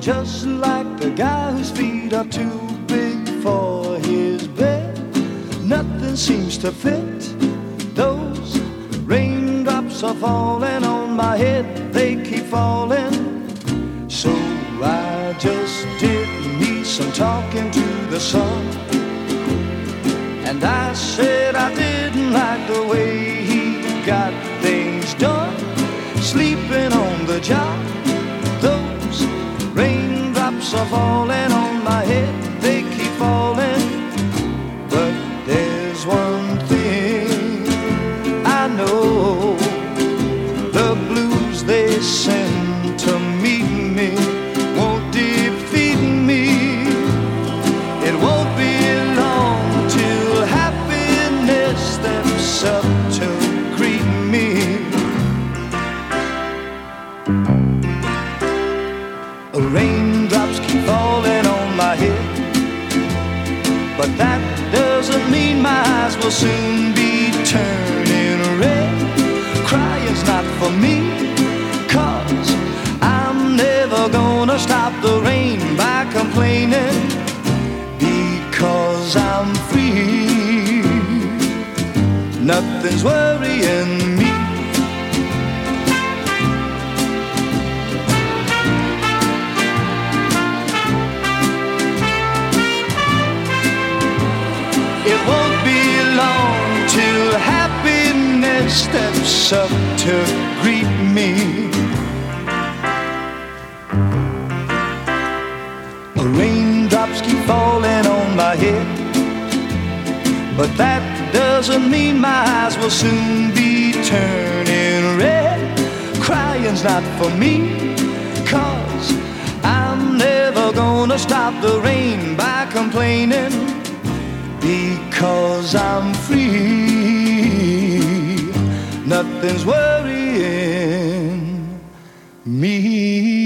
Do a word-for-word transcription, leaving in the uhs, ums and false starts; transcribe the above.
just like the guy whose feet are too big for his bed. Nothing seems to fit. Those raindrops are falling on my head, they keep falling. So I just did me some talking to the sun, and I said I didn't like the way he got things done, sleeping on the job. Those raindrops are falling on my head, they keep falling. But there's one thing I know, the blues they send to meet me won't defeat me. It won't be long till happiness steps up to greet me. Raindrops keep falling on my head, but that doesn't mean my eyes will soon be turning red. Crying's not for me, 'cause I'm never gonna stop the rain by complaining, because I'm free. Nothing's worrying me. It won't be long till happiness steps up to greet me. Raindrops keep falling on my head, but that doesn't mean my eyes will soon be turning red. Crying's not for me, 'cause I'm never gonna stop the rain by complaining, because I'm free. Nothing's worrying me.